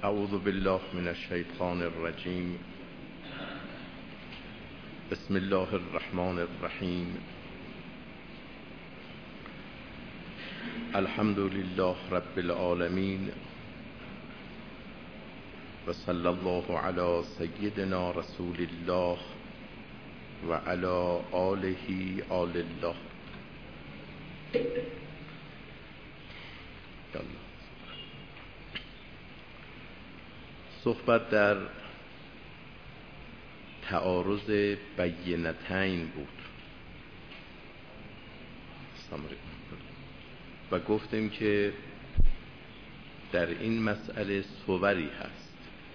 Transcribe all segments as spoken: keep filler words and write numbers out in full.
اعوذ بالله من الشیطان الرجیم. بسم الله الرحمن الرحیم. الحمد لله رب العالمین و صلی الله علی سیدنا رسول الله و علی آله آل الله. صحبت در تعارض بینتین بود و گفتیم که در این مسئله صوری هست.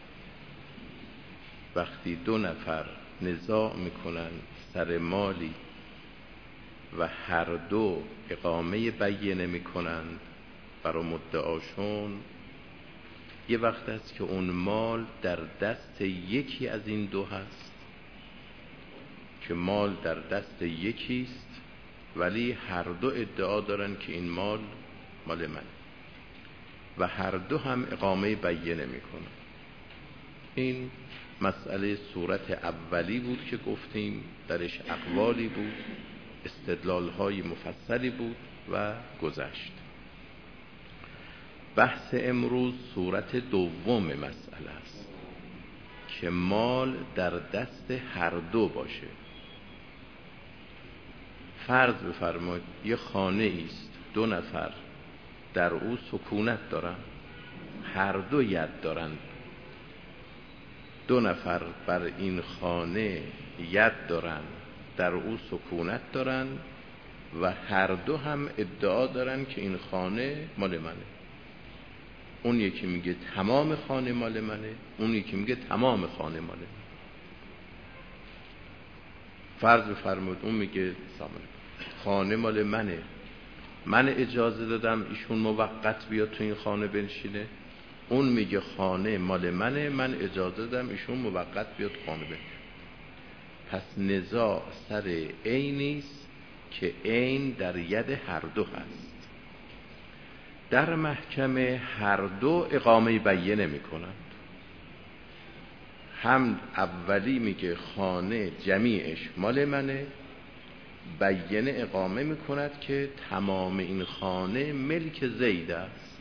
وقتی دو نفر نزاع میکنن سر مالی و هر دو اقامه بینه میکنن برای مدعاشون، یه وقت است که اون مال در دست یکی از این دو هست، که مال در دست یکیست ولی هر دو ادعا دارن که این مال مال من و هر دو هم اقامه بینه میکنن. این مسئله صورت اولی بود که گفتیم درش اقوالی بود، استدلال‌های مفصلی بود و گذشت. بحث امروز صورت دوم مسئله است که مال در دست هر دو باشه. فرض بفرمایید یه خانه است، دو نفر در او سکونت دارن، هر دو ید دارن، دو نفر بر این خانه ید دارن، در او سکونت دارن و هر دو هم ادعا دارن که این خانه مال منه. اون یکی میگه تمام خانه مال منه، اون یکی میگه تمام خانه مال منه. فرض بفرمایید اون میگه خانه مال منه، من اجازه دادم ایشون موقت بیاد تو این خانه بنشینه. اون میگه خانه مال منه، من اجازه دادم ایشون موقت بیاد خانه بنشینه. پس نزاع سر عینیست که عین در ید هر دو هست. در محکمه هر دو اقامه بینه میکنند. هم اولی میگه خانه جمیعش مال منه، بینه اقامه میکند که تمام این خانه ملک زید است.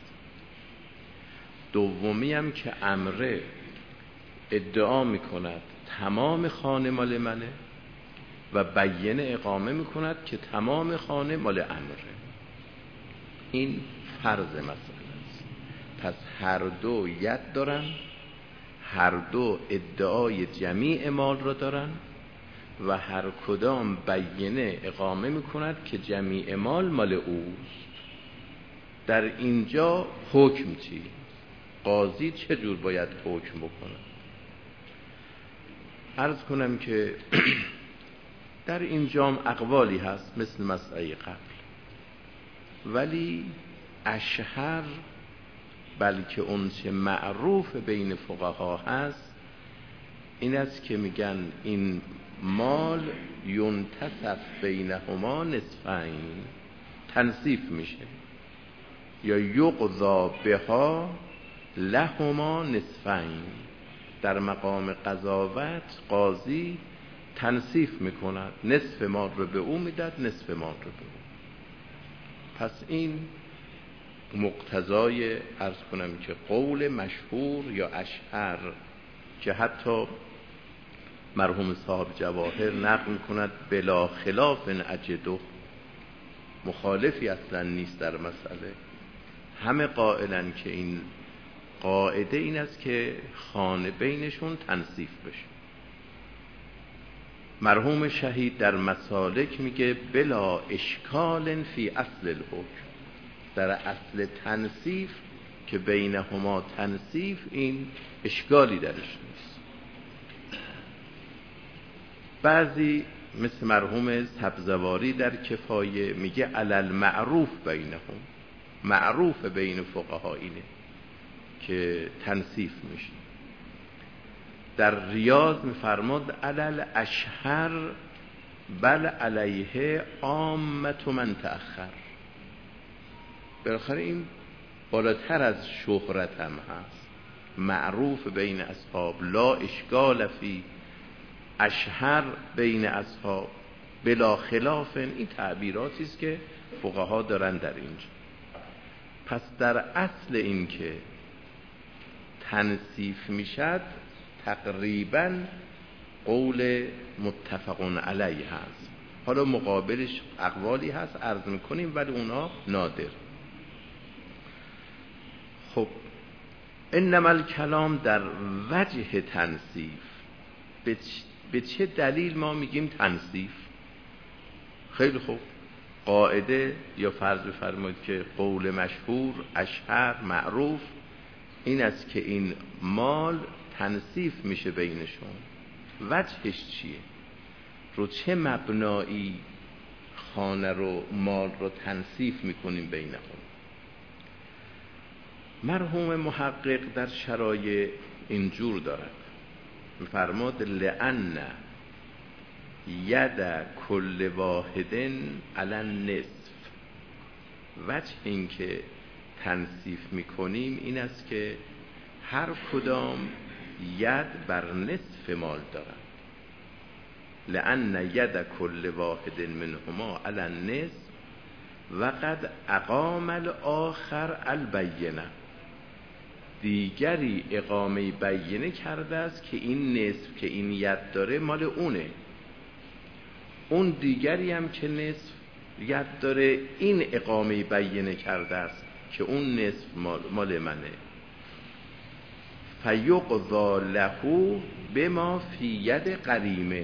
دومی هم که امره ادعا میکند تمام خانه مال منه و بینه اقامه میکند که تمام خانه مال امره. این فرض مسئله است. پس هر دو ید دارن، هر دو ادعای جمیع مال را دارن و هر کدام بینه اقامه میکند که جمیع مال مال اوست. در اینجا حکم چی؟ قاضی چه جور باید حکم بکنه؟ عرض کنم که در اینجا اقوالی هست مثل مسئله قبل، ولی اشهر بلکه اون چه معروف بین فقها هست این است که میگن این مال ینتصف بینهما نصفین، تنصیف میشه، یا یقضا بها لهما نصفین. در مقام قضاوت قاضی تنصیف میکند، نصف مال رو به او میداد، نصف مال رو به او. پس این مقتضای عرض کنم که قول مشهور یا اشهر که حتی مرحوم صاحب جواهر نقل کند بلا خلاف اجدو، مخالفی اصلا نیست در مسئله. همه قائلن که این قاعده این است که خانه بینشون تنصیف بشه. مرحوم شهید در مسالک میگه بلا اشکال فی اصل الحکم، در اصل تنصیف که بینهما تنصیف این اشکالی درش نیست. بعضی مثل مرحوم سبزواری در کفایه میگه علل معروف بینهم، معروف بین فقها اینه که تنصیف میشه. در ریاض میفرماد علل اشهر بل علیه عامت من تأخر. بالاخره این بالاتر از شهرت هم هست. معروف بین اصحاب، لا اشکال فی، اشهر بین اصحاب، بلا خلاف. این تعبیراتی است که فقها دارن در اینجا. پس در اصل این که تنصیف میشد تقریبا قول متفقون علیه هست. حالا مقابلش اقوالی هست عرض میکنیم ولی اونا نادر. خب انما الکلام در وجه تنصیف، به چه دلیل ما میگیم تنصیف؟ خیلی خوب، قاعده یا فرض بفرمایید که قول مشهور اشهر معروف این است که این مال تنصیف میشه بینشون. وجهش چیه؟ رو چه مبنایی خانه رو مال رو تنصیف میکنیم بینهم؟ مرحوم محقق در شرایع اینجور دارد، میفرماد لأن ید کل واحد علی النصف. وجه این که تنصیف میکنیم این است که هر کدام ید بر نصف مال دارند. لأن ید کل واحد منهما علی النصف و قد اقام الاخر البینه. دیگری اقامه بینه کرده است که این نصف که این ید داره مال اونه، اون دیگری هم که نصف ید داره این اقامه بینه کرده است که اون نصف مال, مال منه. فیقضی له بما فی ید غریمه.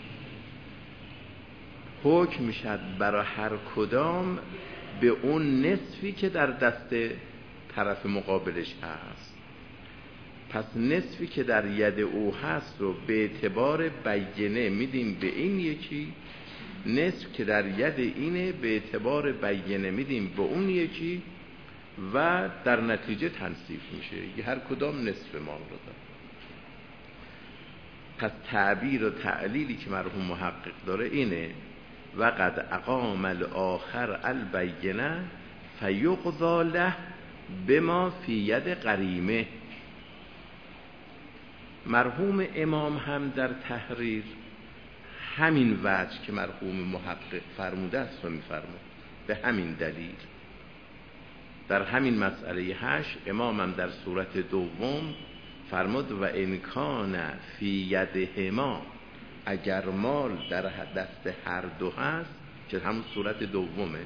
حکم میشد برای هر کدام به اون نصفی که در دست طرف مقابلش هست. پس نصفی که در ید او هست رو به اعتبار بینه میدیم به این یکی، نصف که در ید اینه به اعتبار بینه میدیم به اون یکی و در نتیجه تنصیف میشه. هر کدام نصف مال رو داره. پس تعبیر و تعلیلی که مرحوم محقق داره اینه و قد اقام الاخر البینه فیقضی له بما فی ید غریمه. مرحوم امام هم در تحریر همین وجه که مرحوم محقق فرموده است رو میفرمود. به همین دلیل در همین مسئله هشت امام هم در صورت دوم فرمود و انکان فی یدهما، اگر مال در دست هر دو هست که همون صورت دومه،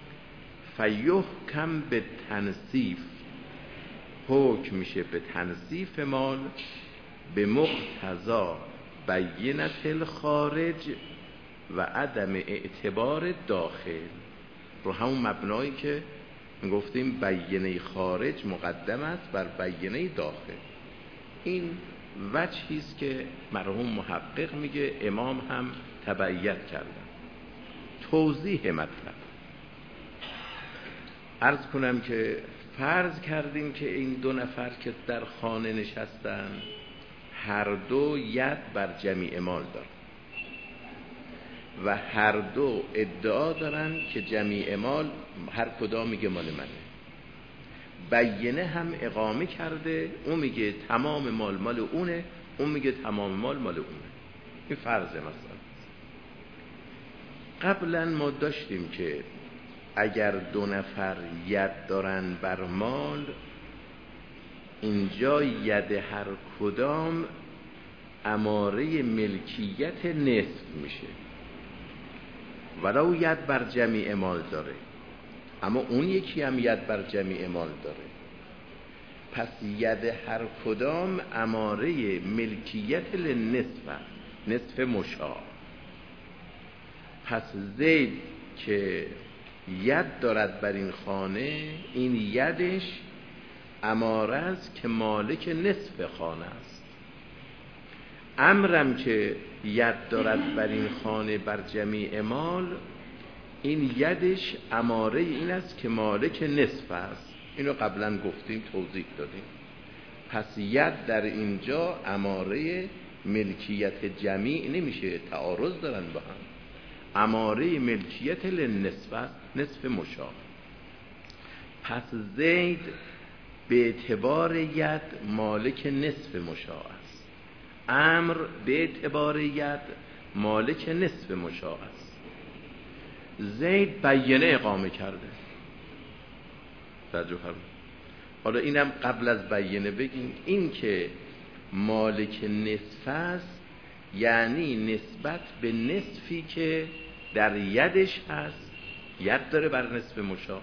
فیحکم به تنصیف، حکم میشه به تنصیف مال به مقتضا بینت الخارج و عدم اعتبار داخل. رو همون مبنایی که گفتیم بینه خارج مقدم است بر بینه داخل. این وجهی است که مرحوم محقق میگه امام هم تبعیت کردن. توضیح مطلب عرض کنم که فرض کردیم که این دو نفر که در خانه نشستن هر دو ید بر جمیع مال دارن و هر دو ادعا دارن که جمیع مال هر کدام میگه مال منه. بینه هم اقامه کرده، اون میگه تمام مال مال اونه، اون میگه تمام مال مال اونه. این فرضه. مثلا قبلا ما داشتیم که اگر دو نفر ید دارن بر مال، اینجا ید هر کدام اماره ملکیت نصف میشه ولو ید بر جمیع مال داره، اما اون یکی هم ید بر جمیع مال داره. پس ید هر کدام اماره ملکیت لنصف، نصف مشاع. پس زید که ید دارد بر این خانه، این یدش اماره است که مالک نصف خانه است. امرم که ید دارد بر این خانه بر جمیع مال، این یدش اماره این است که مالک نصف است. اینو قبلا گفتیم توضیح دادیم. پس ید در اینجا اماره ملکیت جمیع نمیشه، تعارض دارن با هم. اماره ملکیت لنصف، نصف مشاع. پس زید به اعتبار ید مالک نصف مشاع است. امر به اعتبار ید مالک نصف مشاع است. زید بیینه اقامه کرده. توجه فرمایید. حالا اینم قبل از بیینه بگیم، این که مالک نصف است یعنی نسبت به نصفی که در یدش هست، ید داره بر نصف مشاع،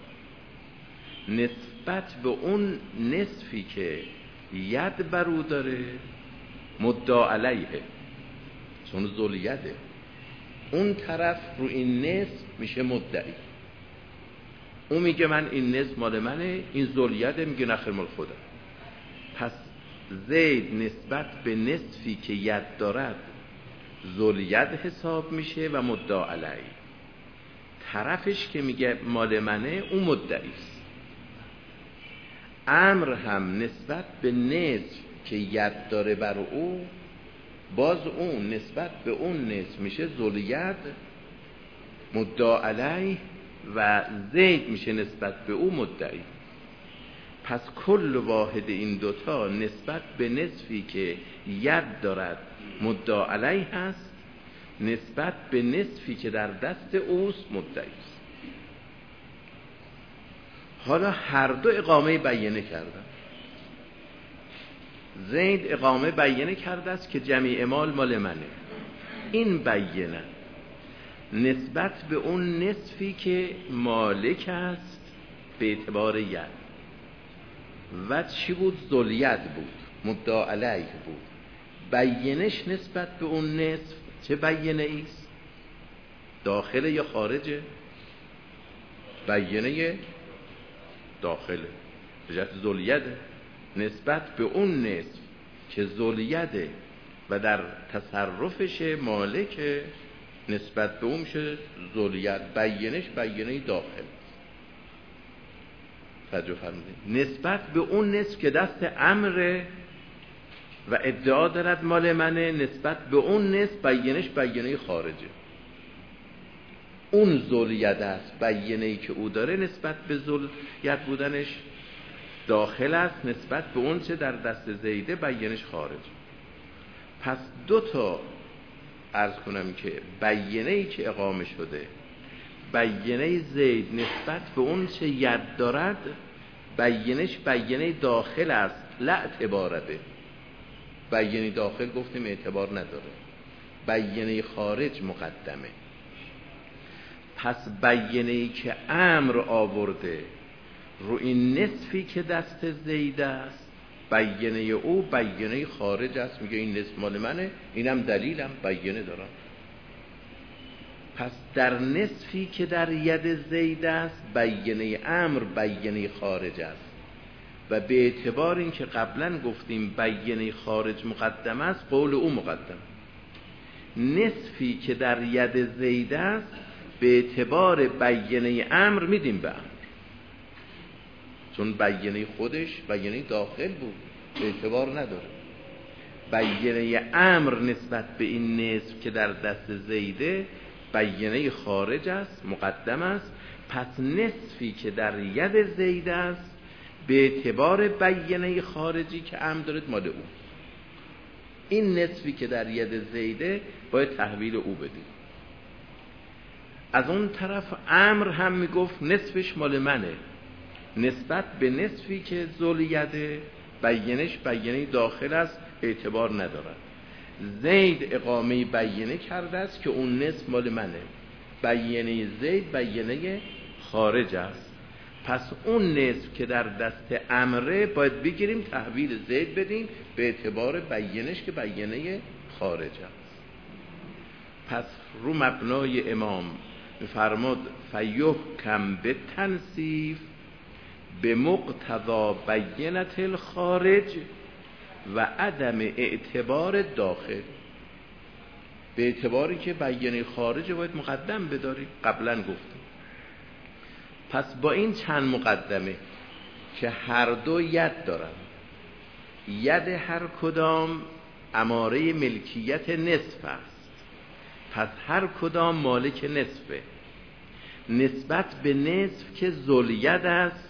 نسبت به اون نصفی که ید بر او داره مدعا علیه، چون ذل یده، اون طرف رو این نصف میشه مدعی. اون میگه من این نصف مال منه، این ذل یده میگه نخیر مال خودم. پس زید نسبت به نصفی که ید دارد ذل ید حساب میشه و مدعا علیه. طرفش که میگه مال منه اون مدعی است. امر هم نسبت به نصف که ید داره بر او، باز اون نسبت به اون نصف میشه ذل ید مدعا علیه و زید میشه نسبت به او مدعی. پس کل واحد این دوتا نسبت به نصفی که ید دارد مدعا علیه هست، نسبت به نصفی که در دست اوست مدعی است. حالا هر دو اقامه بیینه کردن. زید اقامه بیینه کرده است که جمیع مال مال منه. این بیینه نسبت به اون نصفی که مالک است به اعتبار ید و چی بود؟ ذل ید بود، مدعا علیه بود. بیینش نسبت به اون نصف چه بیینه ایست؟ داخله یا خارجه؟ بیینه داخله، بجهت ذل یده. نسبت به اون نصف که ذل یده و در تصرفش مالک، نسبت به اون میشه ذل ید. بیینش بیینه داخل. توجه فرمودید؟ نسبت به اون نصف که دست امره و ادعا دارد مال منه، نسبت به اون نصف بیینش بیینه خارجه. اون ذل ید است، بیینه‌ای که او داره نسبت به ذل ید بودنش داخل است، نسبت به اون چه در دست زیده بیینش خارج. پس دو تا عرض کنم که بیینه‌ای که اقامه شده، بیینه زید نسبت به اون چه ید دارد بیینش بیینه داخل است، لا اعتبار به. بیینه داخل گفتیم اعتبار نداره، بیینه خارج مقدمه. پس بیینه‌ای که امر آورده رو این نصفی که دست زید است، بیینه او بیینه خارج است، میگه این نصف مال منه، اینم دلیلم بیینه دارم. پس در نصفی که در ید زید است بیینه امر بیینه خارج است و به اعتبار این که قبلا گفتیم بیینه خارج مقدم است، قول او مقدم. نصفی که در ید زید است به اعتبار بیینه امر میدیم به امر، چون بیینه خودش بیینه داخل بود، به اعتبار نداره. بیینه امر نسبت به این نصف که در دست زیده بیینه خارج است، مقدم است. پس نصفی که در ید زید است به اعتبار بیینه خارجی که امر دارد مال او. این نصفی که در ید زیده باید تحویل او بدیم. از اون طرف امر هم میگفت نصفش مال منه، نسبت به نصفی که ذل یده بیینش بیینه داخل است، اعتبار ندارد. زید اقامه بیینه کرده است که اون نصف مال منه، بیینه زید بیینه خارج است. پس اون نصف که در دست امره باید بگیریم تحویل زید بدیم به اعتبار بیینش که بیینه خارج است. پس رو مبنای امام میفرماد فیحکم به تنصیف به مقتضا بینت الخارج و عدم اعتبار داخل. به اعتباری که بیینه خارج باید مقدم بداریم، قبلا گفتیم. پس با این چند مقدمه که هر دو ید دارن، ید هر کدام اماره ملکیت نصف است، پس هر کدام مالک نصفه، نسبت به نصف که ذل ید است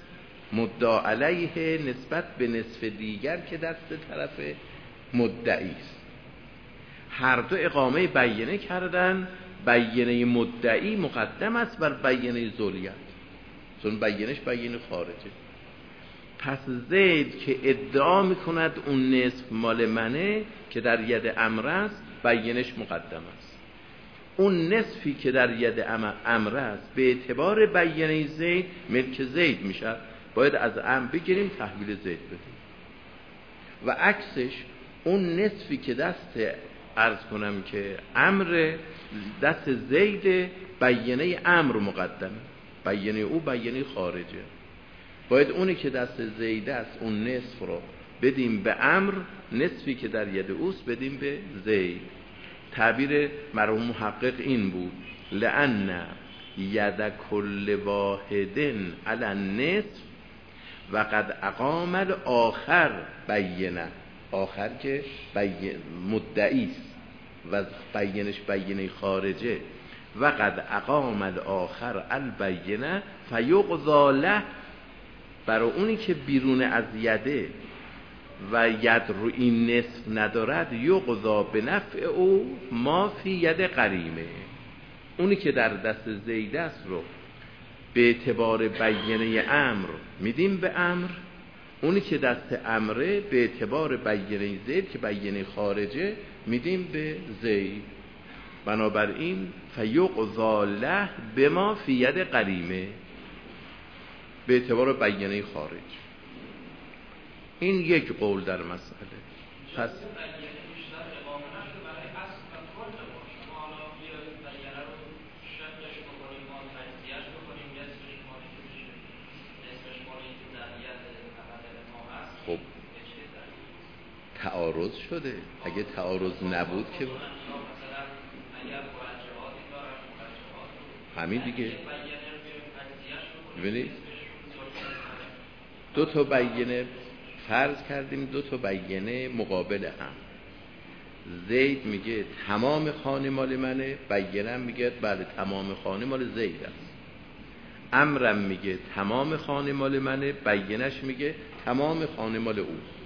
مدعا علیه نسبت به نصف دیگر که دست طرف مدعی است. هر دو اقامه بیینه کردن، بیینه مدعی مقدم است بر بیینه ذولیت، چون بیینش بیینه خارجه. پس زید که ادعا میکند اون نصف مال منه که در ید امر است، بیینش مقدم است. اون نصفی که در ید امر است به اعتبار بیینه زید ملک زید میشه، باید از امر بگیریم تحویل زید بدیم. و عکسش اون نصفی که دست عرض کنم که امر دست زید، بیینه امر مقدمه، بیینه او بیینه خارجه، باید اونی که دست زید است اون نصف رو بدیم به امر، نصفی که در ید اوست بدیم به زید. تعبیر مرحوم محقق این بود: لأن ید کل واحد علی النصف و قد اقام الاخر بینه، آخر که مدعی است و بینش بینه خارجه، و قد اقام الاخر البینه فیقضی له، برای اونی که بیرون از یده و ید رو این نصف ندارد، یقضا به نفع او ما فی ید قریمه، اونی که در دست زید است رو به اعتبار بیینه امر میدیم به امر، اونی که دست امره به اعتبار بیینه زید که بیینه خارجه میدیم به زید. بنابراین فیقضا له بما فی ید قریمه، به اعتبار بیینه خارج. این یک قول در مسئله. پس خب تعارض شده، اگه تعارض نبود که همین دیگه. ببینید دو تا بیینه فرض کردیم، دو تا بیینه مقابل هم. زید میگه تمام خانه مال منه، بیینه میگه بله تمام خانه مال زید است. امرم میگه تمام خانه مال منه، بیینش میگه تمام خانه مال اوست.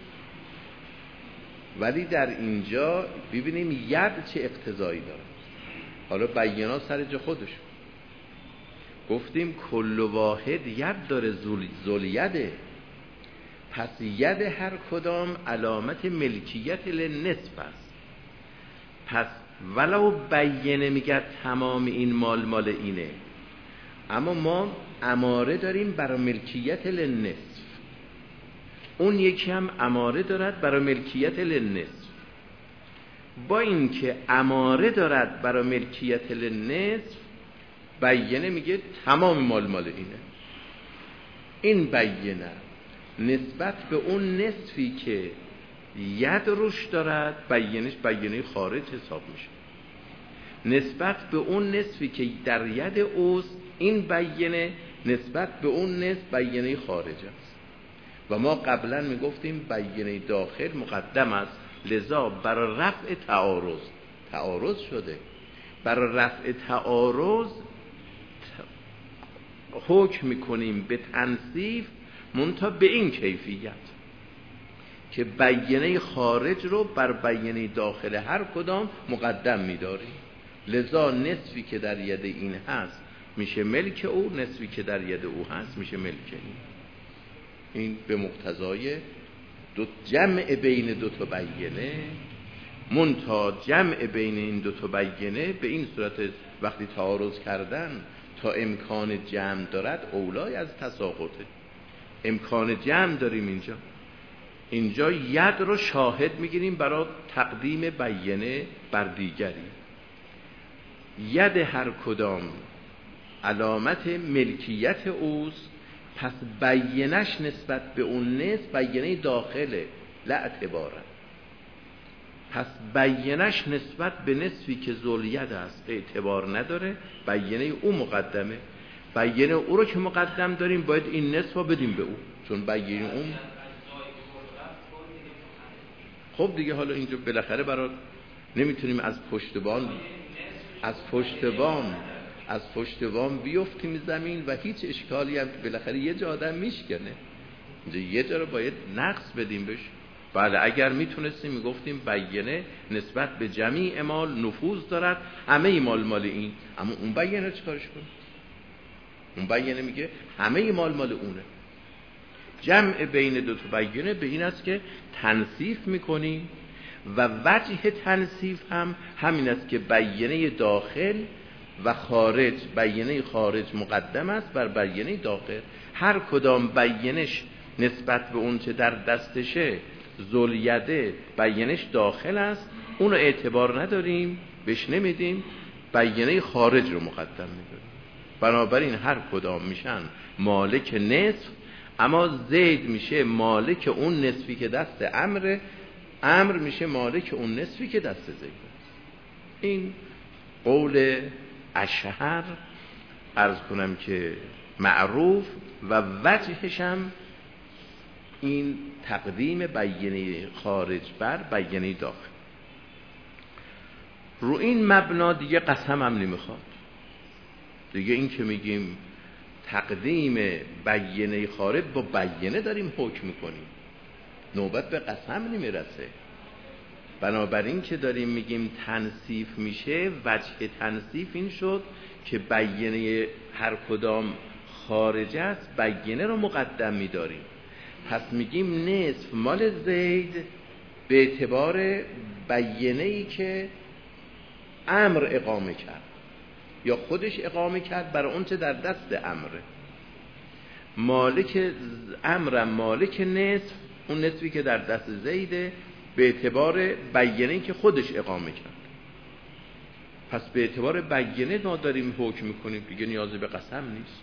ولی در اینجا ببینیم ید چه اقتضایی داره. حالا بینا سر جا خودش گفتیم کل واحد ید داره، ذولیده، پس ید هر کدام علامت ملکیت لنصف است. پس ولو بیینه میگه تمام این مال مال اینه، اما ما اماره داریم برای ملکیت لنصف، اون یکی هم اماره دارد برای ملکیت لنصف. با اینکه اماره دارد برای ملکیت لنصف، بیینه میگه تمام مال مال اینه. این بیینه نسبت به اون نصفی که ید روش دارد، بیینش بیینه خارج حساب میشه. نسبت به اون نصفی که در ید اوست، این بیینه نسبت به اون نصف بیینه خارج است. و ما قبلا میگفتیم بیینه داخل مقدم است، لذا برای رفع تعارض، تعارض شده، برای رفع تعارض حکم میکنیم به تنصیف، منتها به این کیفیت که بیینه خارج رو بر بیینه داخل هر کدام مقدم می‌داریم. لذا نصفی که در ید این هست میشه ملک او، نصفی که در ید او هست میشه ملک این. این به مقتضای دو جمع بین دو تا بیینه، منتها جمع بین این دو تا بیینه به این صورت وقتی تعارض کردن تا امکان جمع دارد اولای از تساقطه. امکان جمع داریم اینجا، اینجا ید رو شاهد میگیریم برای تقدیم بیینه بر دیگری. ید هر کدام علامت ملکیت اوست، پس بیینش نسبت به اون نصف بیینه داخله لا اعتباره. پس بیینش نسبت به نصفی که ذوالید است اعتبار نداره، بیینه او مقدمه. بیینه او رو که مقدم داریم باید این نصف رو بدیم به او، چون بیینه اون. خب دیگه حالا اینجا بالاخره برای نمیتونیم از پشتبان از پشتبان از پشتبان بیفتیم زمین و هیچ اشکالی هم بالاخره یه جا آدم میشکنه. اینجا یه جا رو باید نقص بدیم بهش. بله اگر میتونستیم میگفتیم بیینه نسبت به جمیع مال نفوذ دارد، همه مال مال این، اما اون بیینه چیکارش کنه؟ اون بیینه میگه همه مال مال اونه. جمع بین دو تا بیینه به این است که تنصیف میکنیم و وجه تنصیف هم همین است که بیینه داخل و خارج، بیینه خارج مقدم است بر بیینه داخل. هر کدام بیینش نسبت به اون چه در دستشه ذوالیده بیینش داخل است، اونو اعتبار نداریم بهش نمیدیم، بیینه خارج رو مقدم میداریم. بنابراین هر کدام میشن مالک نصف، اما زید میشه مالک اون نصفی که دست امر، امر میشه مالک اون نصفی که دست زید است. این قول اشهر عرض کنم که معروف و وجهش هم این تقدیم بیینه خارج بر بیینه داخل. رو این مبنا دیگه قسم هم نمیخواد دیگه. این که میگیم تقدیم بیینه خارج با بیینه داریم حکم میکنیم، نوبت به قسم نمیرسه. بنابراین که داریم میگیم تنصیف میشه، وجه تنصیف این شد که بیینه هر کدام خارج است بیینه رو مقدم میداریم. پس میگیم نصف مال زید به اعتبار بیینه‌ای که امر اقامه کرد یا خودش اقامه کرد برای اون چه در دست امره. مالک امرم مالک نصف، اون نصفی که در دست زیده به اعتبار بیینه‌ای که خودش اقامه کرد. پس به اعتبار بیینه ما داریم حکم میکنیم دیگه، نیازی به قسم نیست.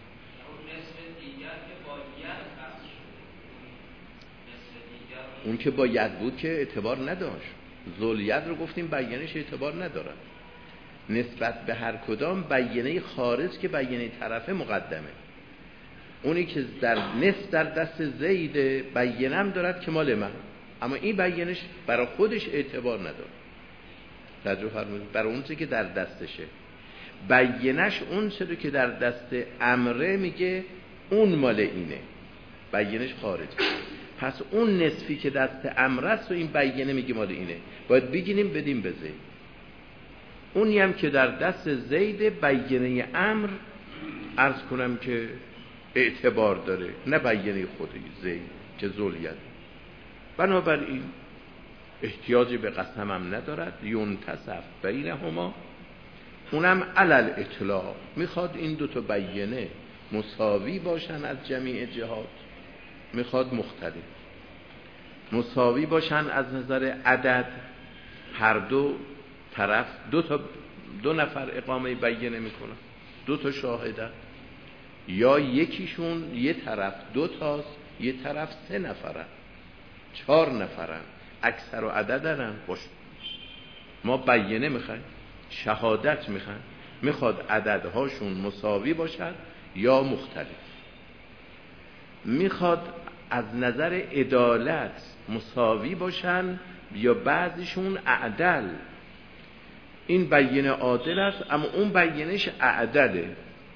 اون که با ید بود که اعتبار نداشت، ذوالید رو گفتیم بیینش اعتبار ندارد. نسبت به هر کدام بیینه خارج که بیینه طرفه مقدمه. اونی که در نصف در دست زید بیینم دارد که مال من، اما این بیینش برای خودش اعتبار نداره. توجه فرمودید؟ برای اون چه که در دستشه. بیینش اون چه که در دست امره میگه اون مال اینه، بیینش خارج. پس اون نصفی که دست امره است و این بیینه میگه مال اینه، باید بگیریم بدیم به زید. اونی هم که در دست زید بیینه امر عرض کنم که اعتبار داره، نه بیینه خودی زید که ذوالید. بنابراین احتیاجی به قسم هم ندارد. ینتصف بینهما، اونم علل اطلاق، میخواد این دوتا بیینه مساوی باشن از جمیع جهات، میخواد مختلف مساوی باشن از نظر عدد، هر دو طرف دو تا دو نفر اقامه بیینه میکنن، دو تا شاهدن، یا یکیشون یه طرف دو تاست یه طرف سه نفرن چهار نفرن، اکثر و عددن. باش ما بیینه میخوایم، شهادت میخوایم، میخواد عددهاشون مساوی باشد یا مختلف، میخواد از نظر عدالت مساوی باشن یا بعضیشون اعدل. این بیینه عادل است اما اون بیینش اعدله.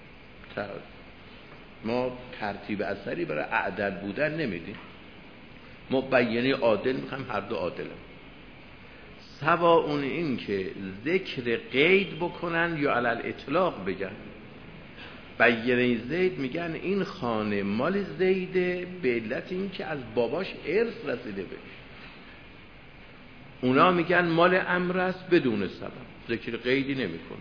ما ترتیب اثری برای اعدل بودن نمیدیم، ما بیینه عادل میخوایم، هر دو عادل هم. سوا اون این که ذکر قید بکنن یا علل اطلاق بگن. بیینه زید میگن این خانه مال زیده به علت این که از باباش ارث رسیده بهش. اونا میگن مال امر است بدون سبب، ذکر قیدی نمیکنن.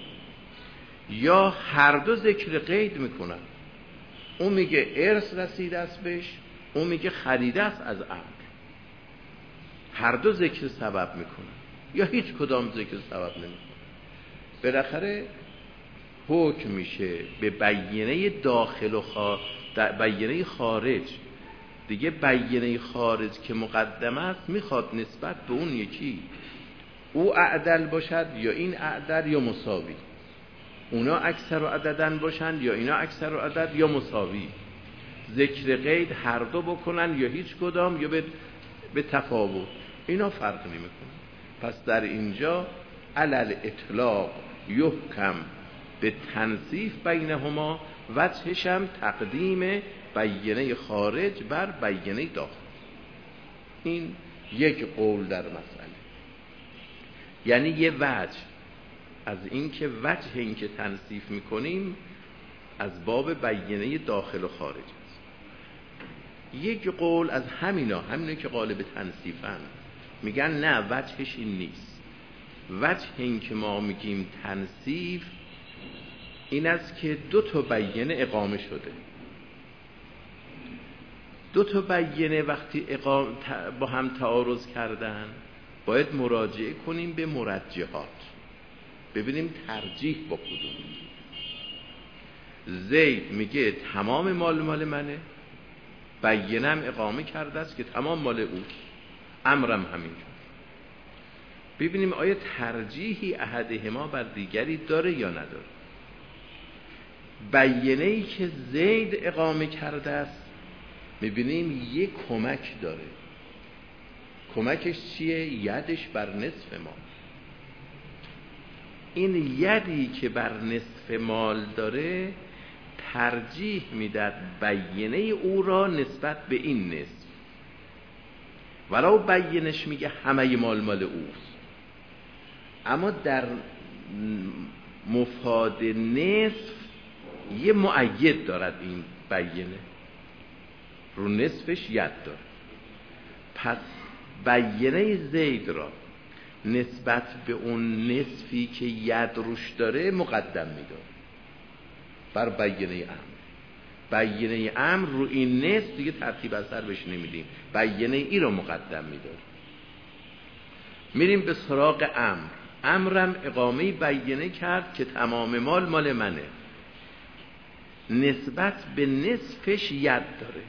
یا هر دو ذکر قید میکنن، اون میگه ارث رسیده است بهش، اون میگه خریده است از امر. هر دو ذکر سبب میکنن یا هیچ کدام ذکر سبب نمیکنن. بالاخره حکم میشه به بیینه داخل و خارج، بیینه خارج دیگه. بیینه خارج که مقدم است میخواد نسبت به اون یکی او اعدل باشد یا این اعدل یا مساوی، اونا اکثر و عددن باشن یا اینا اکثر و عدد یا مساوی. ذکر قید هر دو بکنن یا هیچ کدام یا به, به تفاوت، اینا فرق نمیکنه. پس در اینجا علل اطلاق یحکم به تنصیف بینهما، وجهش هم تقدیم بیینه خارج بر بیینه داخل. این یک قول در مسئله، یعنی یه وجه از این که وجه این که تنصیف میکنیم از باب بیینه داخل و خارج است. یک قول از همینا، همینا که قالب تنصیفن، میگن نه وجهش این نیست. وجه این که ما میگیم تنصیف این است که دو تا بیینه اقامه شده. دو تا بیینه وقتی اقام... با هم تعارض کردن باید مراجعه کنیم به مرجحات، ببینیم ترجیح با کدوم. زید میگه تمام مال مال منه، بیینه هم اقامه کرده است که تمام مال اوست، امرم همینجور. ببینیم آیا ترجیحی احدهما بر دیگری داره یا نداره. بیینه‌ای که زید اقامه کرده است میبینیم یک کمک داره. کمکش چیه؟ یدش بر نصف مال. این یدی که بر نصف مال داره ترجیح میداد بیینه او را نسبت به این نصف، ولو بیینش میگه همه مال مال اوست، اما در مفاد نصف یه مؤید دارد این بیینه، رو نصفش ید داره. پس بیینه زید را نسبت به اون نصفی که ید روش داره مقدم میداره بر بیینه امر. بیینه امر رو این نصف دیگه ترتیب اثر بهش نمیدیم، بیینه ای رو مقدم میداره. میریم به سراغ امر. امرم اقامه بیینه کرد که تمام مال مال منه، نسبت به نصفش ید داره.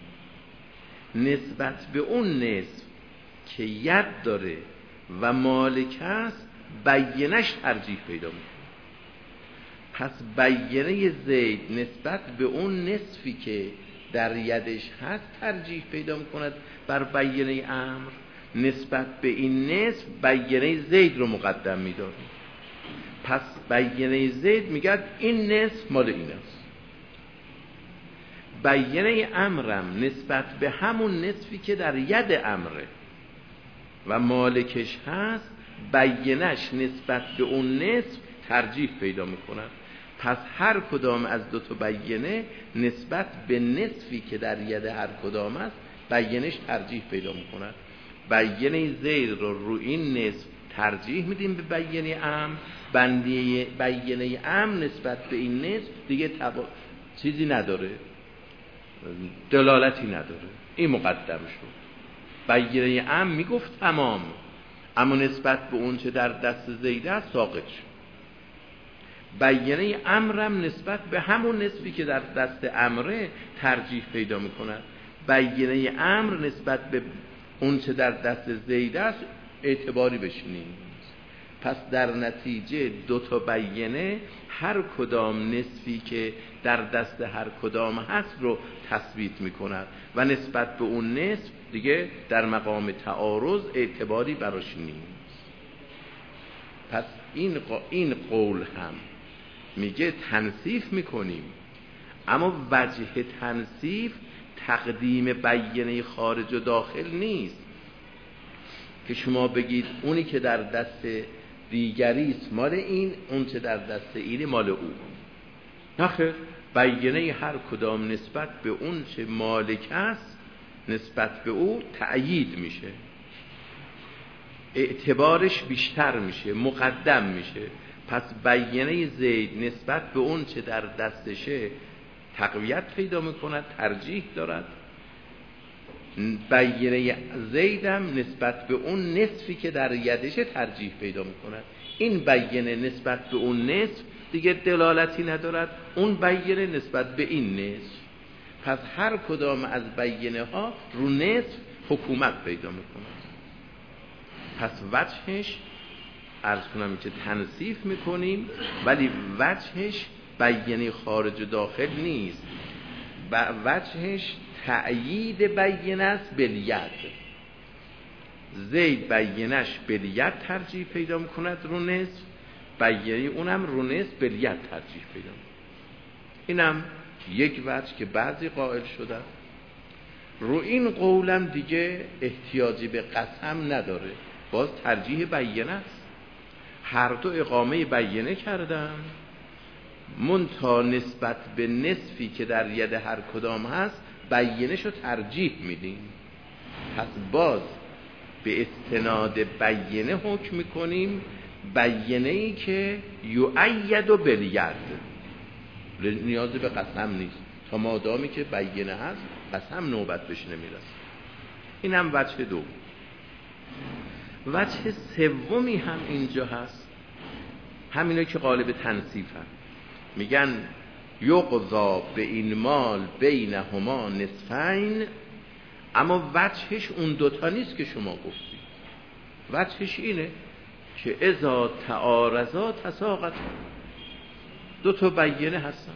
نسبت به اون نصف که ید داره و مالک است بیینش ترجیح پیدا میکنه. پس بیینه زید نسبت به اون نصفی که در یدش هست ترجیح پیدا میکند بر بیینه امر. نسبت به این نصف بیینه زید رو مقدم میداره. پس بیینه زید میگه این نصف مال این است. بیینه امرم نسبت به همون نصفی که در ید امره و مالکش هست بیینش نسبت به اون نصف ترجیح پیدا میکنن. پس هر کدام از دو تا بیینه نسبت به نصفی که در ید هر کدام است بیینش ترجیح پیدا میکنن. بیینه زید رو رو این نصف ترجیح میدیم به بیینه امر. بندیه بیینه امر نسبت به این نصف دیگه تبا... چیزی نداره، دلالتی نداره، این مقدم شد. بیینه امر میگفت تمام، اما نسبت به اون چه در دست زید است ساقط شد. بیینه امرم نسبت به همون نسبی که در دست امره ترجیح پیدا میکند. بیینه امر نسبت به اون چه در دست زید است اعتباری بشنیم. پس در نتیجه دو تا بیینه هر کدام نصفی که در دست هر کدام هست رو تثبیت میکند و نسبت به اون نصف دیگه در مقام تعارض اعتباری براش نیست. پس این این قول هم میگه تنصیف میکنیم، اما وجه تنصیف تقدیم بیینه خارج و داخل نیست که شما بگید اونی که در دست دیگری است مال این، اون چه در دست اینی مال او. نخیر، بیینه هر کدام نسبت به اون چه مالک است نسبت به او تأیید میشه، اعتبارش بیشتر میشه، مقدم میشه. پس بیینه زید نسبت به اون چه در دستشه تقویت پیدا میکند، ترجیح دارد. بیینه زیدم نسبت به اون نصفی که در یدشه ترجیح پیدا میکند. این بیینه نسبت به اون نصف دیگه دلالتی ندارد، اون بیینه نسبت به این نصف. پس هر کدام از بیینه ها رو نصف حکومت پیدا میکند. پس وجهش عرض کنم که تنصیف میکنیم، ولی وجهش بیینه خارج و داخل نیست، وجهش تأیید بیینه است بالید. زید بیینش بالید ترجیح پیدا میکند رو نصف، بیینه اونم رو نصف بالید ترجیح پیدا میکند. اینم یک وجه که بعضی قائل شدن. رو این قولم دیگه احتیاجی به قسم نداره، باز ترجیح بیینه است. هر دو اقامه بیینه کردن، منتها نسبت به نصفی که در ید هر کدام هست بیینه‌شو ترجیح میدیم. پس باز به استناد بیینه حکم میکنیم، بیینه‌ای که یؤید بالید، نیازی به قسم نیست تا مادامی که بیینه هست قسم نوبت بهش نمیرسه. این هم وجه دو. وجه سومی هم اینجا هست، همینه که قالب تنصیف هم میگن یقضا به این مال بینهما نصفین، اما وجهش اون دوتا نیست که شما گفتید. وجهش اینه که اذا تعارضا تساقطا، دو تا بیینه هستن.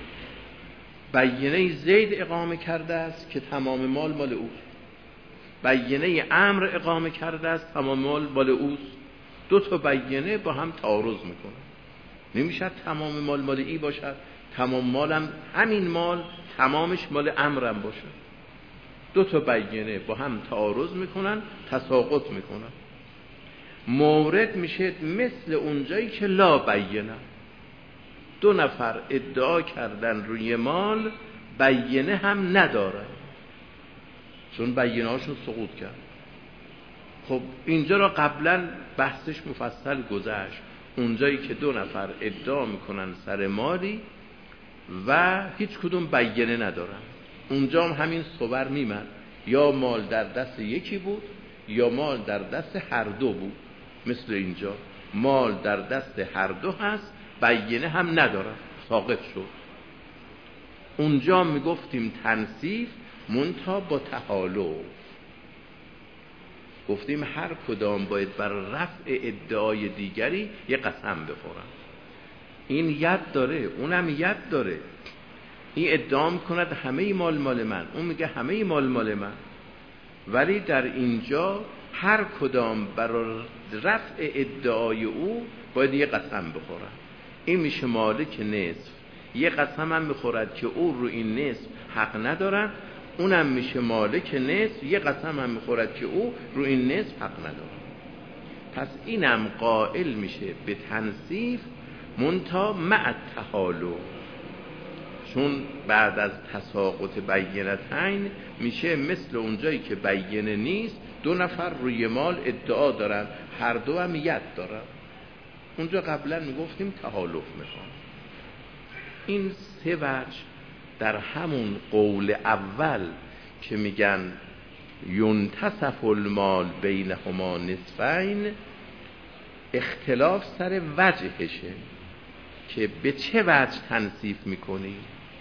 بیینه زید اقامه کرده است که تمام مال مال اوست، بیینه امر اقامه کرده است تمام مال مال اوست. دو تا بیینه با هم تعارض میکنن، نمیشه تمام مال مال ای باشد، تمام مالم همین مال تمامش مال امرم باشد. دو تا بیینه با هم تعارض میکنن، تساقط میکنن. مورد میشه مثل اونجایی که لا بیینه، دو نفر ادعا کردن روی مال، بیینه هم نداره چون بیینه هاشون سقوط کرد. خب اینجا را قبلا بحثش مفصل گذشت، اونجایی که دو نفر ادعا میکنن سر مالی و هیچ کدوم بیینه ندارن، اونجا هم همین صور میمد، یا مال در دست یکی بود یا مال در دست هر دو بود. مثل اینجا مال در دست هر دو هست، بیینه هم ندارن، ساقط شد. اونجا میگفتیم تنصیف منتها با تحالف، گفتیم هر کدام باید بر رفع ادعای دیگری یه قسم بخورن. این ید داره، اونم ید داره، این ادعا میکند همه مال مال من، اون میگه همه مال مال من، ولی در اینجا هر کدام بر رفع ادعای او باید یه قسم بخورن. این میشه مالک نصف، یه قسم هم میخورد که او رو این نصف حق ندارن، اونم میشه مالک نصف، یه قسم هم میخورد که او رو این نصف حق ندارن. پس اینم قائل میشه به تنصیف منتها مع التحالف، چون بعد از تساقط بیینتین میشه مثل اونجایی که بیینه نیست، دو نفر روی مال ادعا دارن، هر دو هم ید دارن. اونجا قبلا میگفتیم تحالف میخوام. این سه وجه در همون قول اول که میگن ینتصف المال بینهما نصفین، اختلاف سر وجهشه که به چه وجه تنصیف میکنی.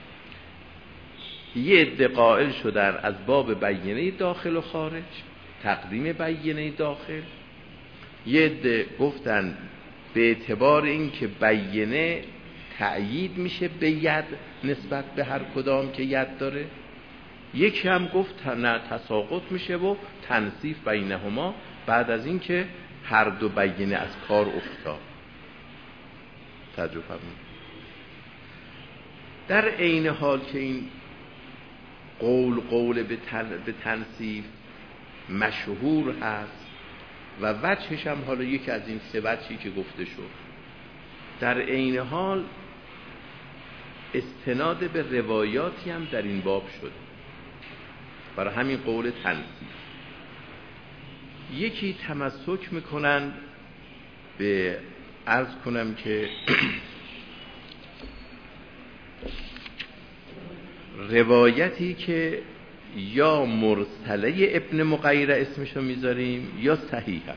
یه عده قائل شدن از باب بیینه داخل و خارج، تقدیم بیینه داخل. یه عده گفتن به اعتبار این که بیینه تأیید میشه به ید نسبت به هر کدام که ید داره. یکی هم گفت نه، تساقط میشه و تنصیف بینهما بعد از این که هر دو بیینه از کار افتاد. تجربه می در عین حال که این قول قول به, تن به تنصیف مشهور هست و وجهش هم حالا یکی از این سه وجهی که گفته شد، در عین حال استناد به روایاتی هم در این باب شده برای همین قول تنصیف. یکی تمسک میکنن به عرض کنم که روایتی که یا مرسله ابن مغیره اسمشو میذاریم یا صحیحه،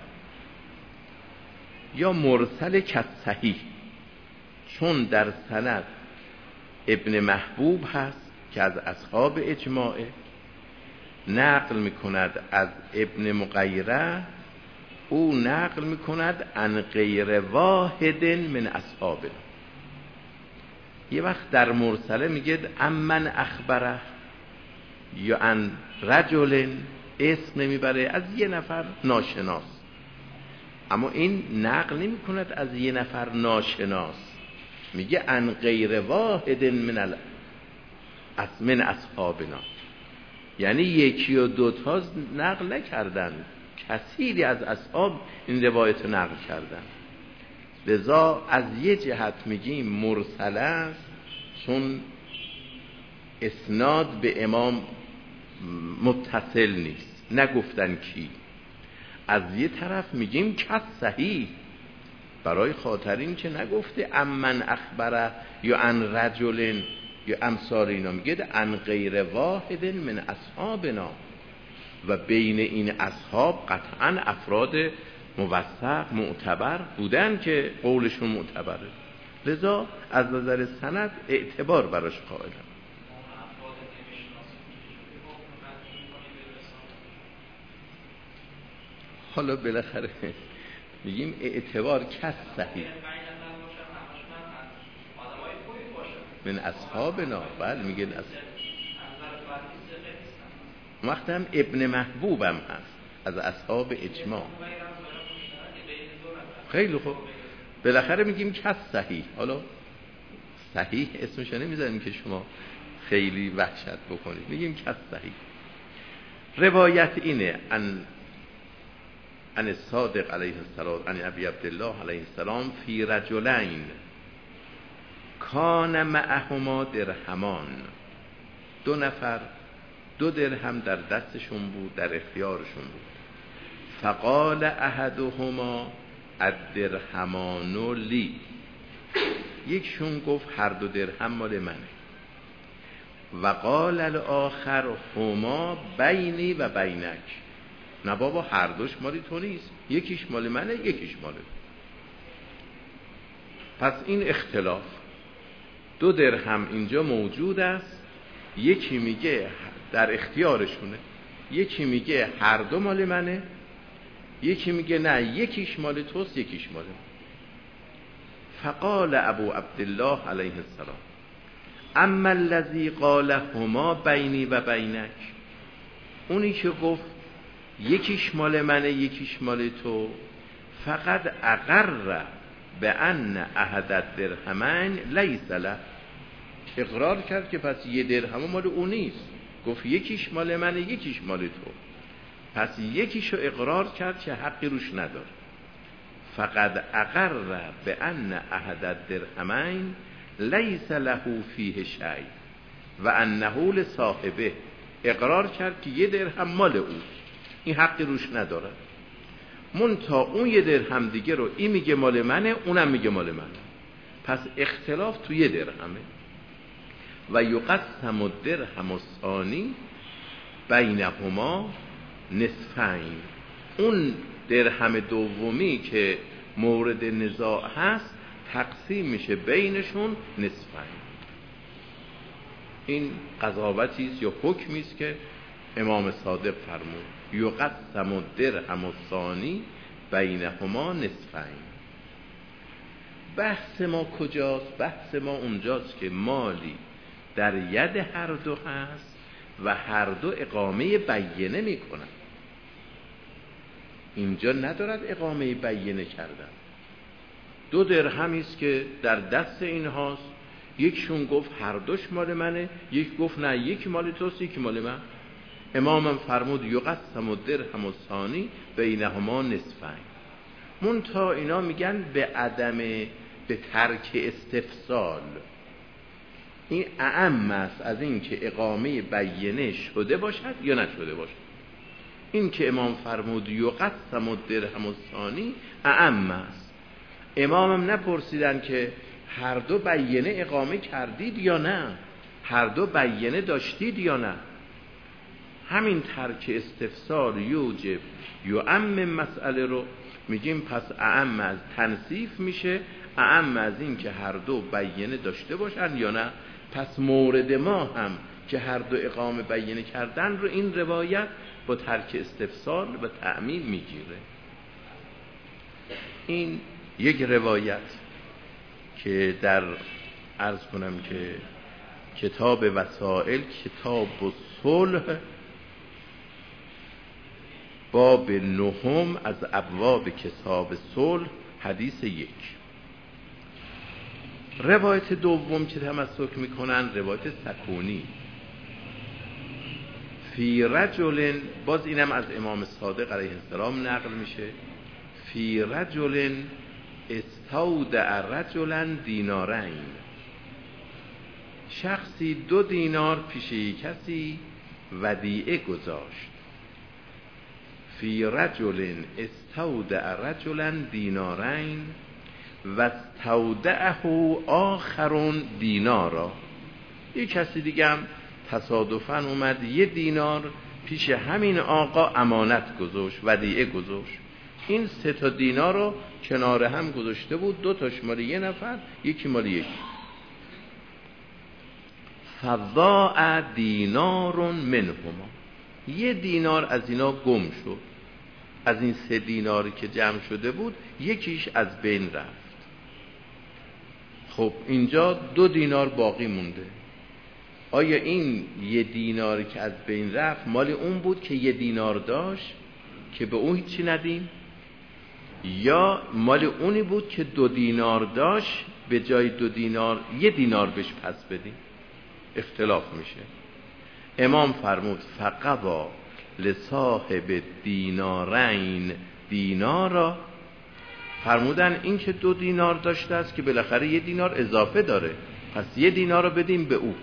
یا مرسل کت صحیح، چون در سند ابن محبوب هست که از اصحاب اجماعه، نقل میکند از ابن مغیره، او نقل میکند عن غیر واحد من اصحابه. یه وقت در مرسله میگه امن اخبره یا ان رجل، اسم نمیبره، از یه نفر ناشناس. اما این نقل نمی کند از یه نفر ناشناس، میگه ان غیر واحد من از من اصحابنا، یعنی یکی و دوتا نقل نکردن، کثیری از اصحاب این روایت رو نقل کردن. لذا از یه جهت میگیم مرسل است چون اسناد به امام متصل نیست، نگفتن کی. از یه طرف میگیم کس صحیح، برای خاطر این که نگفته امن اخبره یا ان رجل یا امثال اینا، میگه ان غیر واحد من اصحابنا، و بین این اصحاب قطعا افراد موثق معتبر بودن که قولشون معتبره. لذا از نظر سند اعتبار براش قائلم. حالا بالاخره میگیم اعتبار کس صحیح من اصحابنا، بله میگن از وقت هم ابن محبوب هم هست از اصحاب اجماع. خیلی خوب، بالاخره میگیم کس صحیح. حالا صحیح اسمش نمیذاریم که شما خیلی وحشت بکنید، میگیم کس صحیح. روایت اینه ان ان الصادق علیه السلام ان ابی عبدالله علیه السلام فی رجلین کان معهما درهمان، دو نفر دو درهم در دستشون بود، در اختیارشون بود. فقال احدهما الدرهمان لی، یکشون گفت هر دو درهم مال منه. و قال الاخر هما بینی و بینک، نه بابا هر دوش مالی تو نیست، یکیش مال منه یکیش مال تو. پس این اختلاف دو درهم اینجا موجود است، یکی میگه در اختیارشونه، یکی میگه هر دو مال منه، یکی میگه نه یکیش مال توست یکیش مال من. فقال ابو عبدالله علیه السلام اما الذی قال هما بینی و بینک، اونی که گفت یکیش مال منه یکیش مال تو، فقط اقر به ان احد الدرهمین لیس له، اقرار کرد که پس یه درهم مال اون نیست، گفت یکیش مال منه یکیش مال تو، پس یکیشو اقرار کرد که حقی روش نداره. فقد اقر به ان احد الدرهمین لیس له فیه شیء و انه لصاحبه، اقرار کرد که یه درهم مال او، این حقی روش نداره. منتها اون یه درهم دیگه رو این میگه مال منه، اونم میگه مال منه، پس اختلاف تو یه درهمه. و یقسم الدرهم الثانی بینهما نصفین، اون درهم دومی که مورد نزاع هست تقسیم میشه بینشون نصفین. این قضاوتی است یا حکمی است که امام صادق فرمود یقسم الدرهم الثانی بینهما نصفین. بحث ما کجاست؟ بحث ما اونجاست که مالی در ید هر دو هست و هر دو اقامه بینه میکنن. اینجا ندارد اقامه بینه کردن. دو درهمی است که در دست این هاست، یکشون گفت هر دوش مال منه، یک گفت نه یک مال توست یک مال من. امامم فرمود یقسم الدرهم الثانی بینهما نصفین. منتها اینا میگن به عدم، به ترک استفصال، این اعم است از این که اقامه بینه شده باشد یا نشده باشد. این که امام فرمود یقسم الدرهم الثانی اعم است. امامم نپرسیدن که هر دو بینه اقامه کردید یا نه، هر دو بینه داشتید یا نه. همین ترک استفسار یوجب یعم مسئله رو میگیم پس اعم از تنصیف میشه، اعم از این که هر دو بینه داشته باشن یا نه. پس مورد ما هم که هر دو اقامه بینه کردن رو این روایت با ترک استفسار و تعمیم میگیره. این یک روایت که در عرض کنم که کتاب وسائل، کتاب صلح، باب نهم از ابواب کتاب صلح، حدیث یک. روایت دوم که تمسک میکنن روایت سکونی فی رجل، باز اینم از امام صادق علیه السلام نقل میشه، فی رجل استودع رجلا دینارین، شخصی دو دینار پیش کسی ودیعه گذاشت. فی رجل استودع رجلا دینارین و استودعه آخرون دینارا، یک کسی دیگه هم تصادفاً اومد یه دینار پیش همین آقا امانت گذاشت، ودیعه گذاشت. این سه تا دینار رو کنار هم گذاشته بود، دو تاش مال یه نفر، یکی مال یکی. فضاع دینار منهما، یه دینار از اینا گم شد، از این سه دیناری که جمع شده بود یکیش از بین رفت. خب اینجا دو دینار باقی مونده. آیا این یه دیناری که از بین رفت مال اون بود که یه دینار داشت که به اون هیچی ندیم، یا مال اونی بود که دو دینار داشت به جای دو دینار یه دینار بهش پس بدیم؟ اختلاف میشه. امام فرمود فقوا لصاحب دینارین دینارا، فرمودن این که دو دینار داشته است که بالاخره یه دینار اضافه داره، پس یه دینار رو بدیم به او.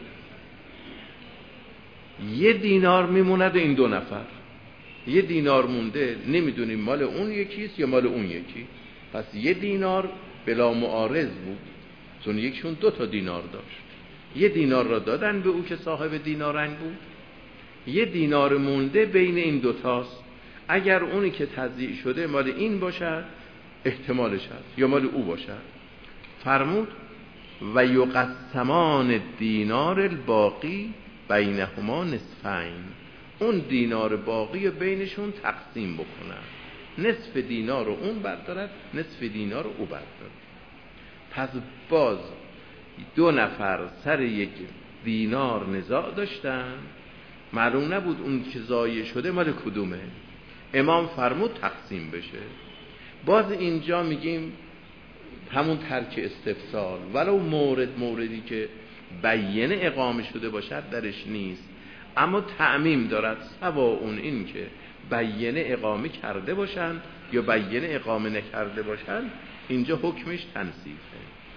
یه دینار میموند این دو نفر، یه دینار مونده، نمیدونیم مال اون یکیست یا مال اون یکی، پس یه دینار بلا معارض بود، چون یکشون دو تا دینار داشت. یه دینار را دادن به او که صاحب دینارین بود، یه دینار مونده بین این دوتاست. اگر اونی که تضییع شده مال این باشد احتمالش هست، یا مال او باشد. فرمود و یقسمان دینار الباقی بینهما نصفین، اون دینار باقی بینشون تقسیم بکنن، نصف دینار رو اون بردارد، نصف دینار رو او بردارد. پس باز دو نفر سر یک دینار نزاع داشتن، معلوم نبود اون که ضایع شده مال کدومه. امام فرمود تقسیم بشه. باز اینجا میگیم همون ترک استفسار، ولو مورد موردی که بیانه اقامه شده باشد درش نیست، اما تعمیم دارد، سوا اون این که بیانه اقامه کرده باشند یا بیانه اقامه نکرده باشند، اینجا حکمش تنصیفه.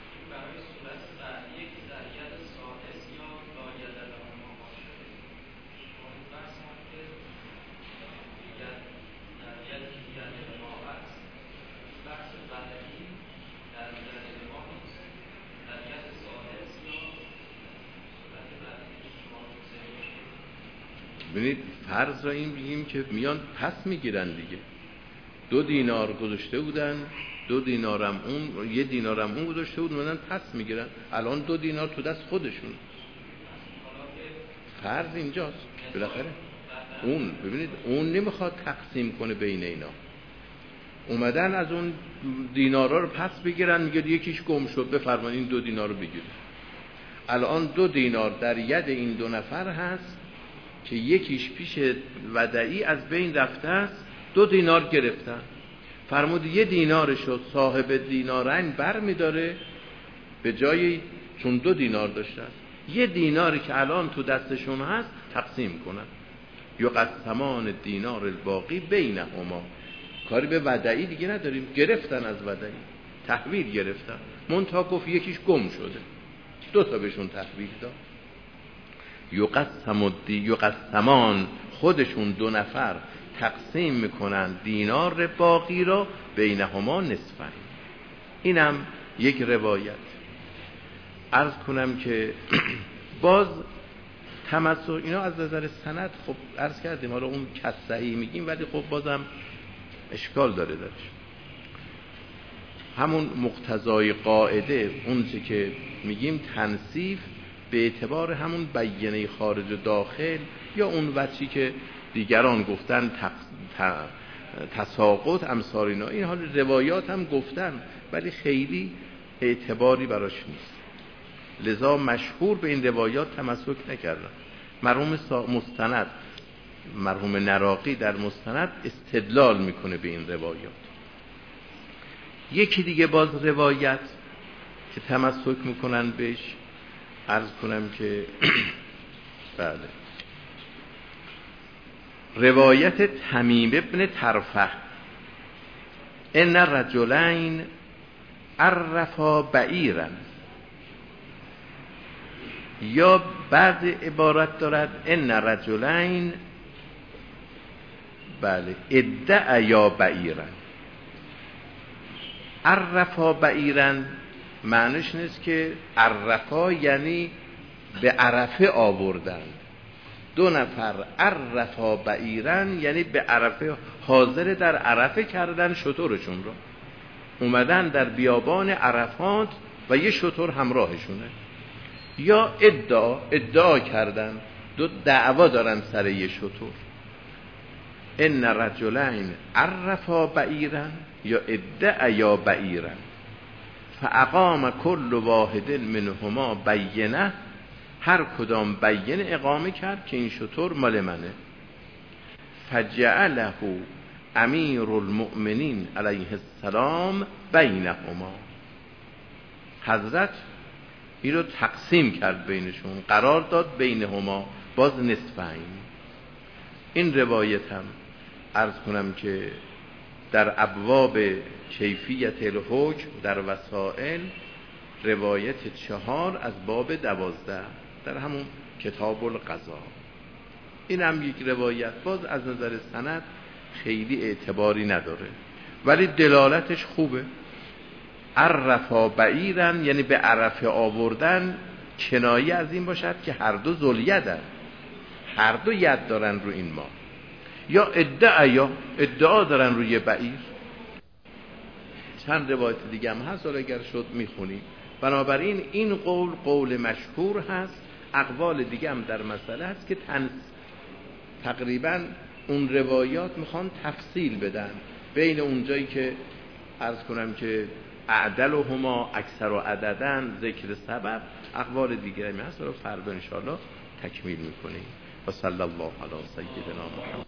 ببینید فرض را این بگیم که میان پس میگیرن دیگه، دو دینار گذاشته بودن، دو دینارم اون، یه دینارم اون گذاشته بود، میان پس میگیرن. الان دو دینار تو دست خودشون. فرض اینجاست بالاخره اون، ببینید اون نمیخواد تقسیم کنه بین اینا، اومدن از اون دینارا رو پس بگیرن، میگه یکیش گم شد بفرمایید این دو دینار رو بگیرید. الان دو دینار در ید این دو نفر هست که یکیش پیش ودعی از بین رفته است، دو دینار گرفتن. فرمود یه دینارشو صاحب دینارین بر می داره به جای، چون دو دینار داشتن، یه دیناری که الان تو دستشون هست تقسیم کنن. یقسمان دینار الباقی بینهما، کاری به ودعی دیگه نداریم، گرفتن از ودعی، تحویل گرفتن، منتها گفت یکیش گم شده، دو تا بهشون تحویل داد. یقسم یقسمان، خودشون دو نفر تقسیم میکنن دینار باقی را بینهما نصفین. اینم یک روایت. عرض کنم که باز تمسک اینا از نظر سند خب عرض کردیم، حالا اون کس صحیح میگیم ولی خب بازم اشکال داره درش. همون مقتضای قاعده اون چه که میگیم تنصیف به اعتبار همون بیانه خارج و داخل، یا اون وجهی که دیگران گفتن تساقط امثال اینا، این حال روایات هم گفتن ولی خیلی اعتباری براش نیست، لذا مشهور به این روایات تمسک نکردن. مرحوم مستند مرحوم نراقی در مستند استدلال میکنه به این روایات. یکی دیگه باز روایت که تمسک میکنن بهش، عرض کنم که بله روایت تمیم ابن طرفه ان رجلین عرفا بعیرا، یا بعد عبارت دارد ان رجلین بله ادعیا بعیرا. عرفا بعیرا معنیش نیست که عرفا یعنی به عرفه آوردن، دو نفر عرفا بعیرا یعنی به عرفه، حاضر در عرفه کردن شترشون رو، اومدن در بیابان عرفات و یه شتر همراهشونه. یا ادعا ادعا کردن، دو دعوا دارن سر یه شتر. ان رجلین عرفا بعیرا یا ادعیا بعیرا فاقام کل واحد منهما بینه، هر کدام بینه اقامه کرد که این شتر مال منه. فجعله امیر المؤمنین علیه السلام بینهما، حضرت این رو تقسیم کرد بینشون، قرار داد بینهما، باز نصفین. این روایت هم عرض کنم که در ابواب کیفیت الحکم در وسائل روایت چهار از باب دوازده در همون کتاب القضا. این هم یک روایت باز از نظر سند خیلی اعتباری نداره ولی دلالتش خوبه. عرفا بعیرن یعنی به عرفه آوردن، کنایه از این باشد که هر دو ذوالیدن، هر دو ید دارن رو این ما. یا ادعا ادعا دارن روی بعیر. چند روایت دیگه هم هست، حالا اگر شد میخونی. بنابراین این قول قول مشهور هست. اقوال دیگه هم در مسئله هست که تن... تقریبا اون روایات میخوان تفصیل بدن بین اونجایی که عرض کنم که اعدل و هما اکثر و عددن ذکر سبب، اقوال دیگه هم هست. رو فردا انشاءالله تکمیل میکنیم. و صلی الله علی سیدنا محمد.